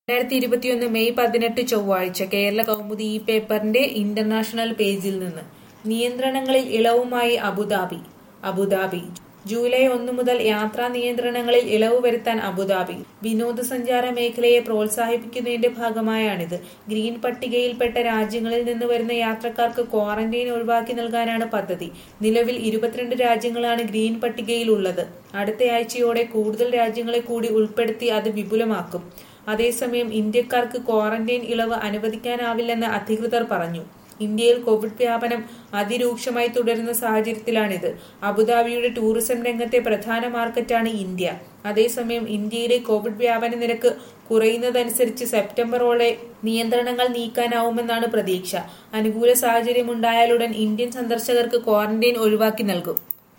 May 18 ചൊവ്വാഴ്ച കേരള കൗമുദി ഈ പേപ്പറിന്റെ ഇന്റർനാഷണൽ പേജിൽ നിന്ന് നിയന്ത്രണങ്ങളിൽ ഇളവുമായി അബുദാബി ജൂലൈ 1 മുതൽ യാത്രാ നിയന്ത്രണങ്ങളിൽ ഇളവ് വരുത്താൻ അബുദാബി വിനോദസഞ്ചാര മേഖലയെ പ്രോത്സാഹിപ്പിക്കുന്നതിന്റെ ഭാഗമായാണിത്. ഗ്രീൻ പട്ടികയിൽപ്പെട്ട രാജ്യങ്ങളിൽ നിന്ന് വരുന്ന യാത്രക്കാർക്ക് ക്വാറന്റൈൻ ഒഴിവാക്കി നൽകാനാണ് പദ്ധതി. നിലവിൽ 22 രാജ്യങ്ങളാണ് ഗ്രീൻ പട്ടികയിലുള്ളത്. അടുത്തയാഴ്ചയോടെ കൂടുതൽ രാജ്യങ്ങളെ കൂടി ഉൾപ്പെടുത്തി അത് വിപുലമാക്കും. അതേസമയം ഇന്ത്യക്കാർക്ക് ക്വാറന്റൈൻ ഇളവ് അനുവദിക്കാനാവില്ലെന്ന് അധികൃതർ പറഞ്ഞു. ഇന്ത്യയിൽ കോവിഡ് വ്യാപനം അതിരൂക്ഷമായി തുടരുന്ന സാഹചര്യത്തിലാണിത്. അബുദാബിയുടെ ടൂറിസം രംഗത്തെ പ്രധാന മാർക്കറ്റാണ് ഇന്ത്യ. അതേസമയം ഇന്ത്യയിലെ കോവിഡ് വ്യാപന നിരക്ക് കുറയുന്നതനുസരിച്ച് സെപ്റ്റംബറോടെ നിയന്ത്രണങ്ങൾ നീക്കാനാവുമെന്നാണ് പ്രതീക്ഷ. അനുകൂല സാഹചര്യമുണ്ടായാലുടൻ ഇന്ത്യൻ സന്ദർശകർക്ക് ക്വാറന്റൈൻ ഒഴിവാക്കി നൽകും.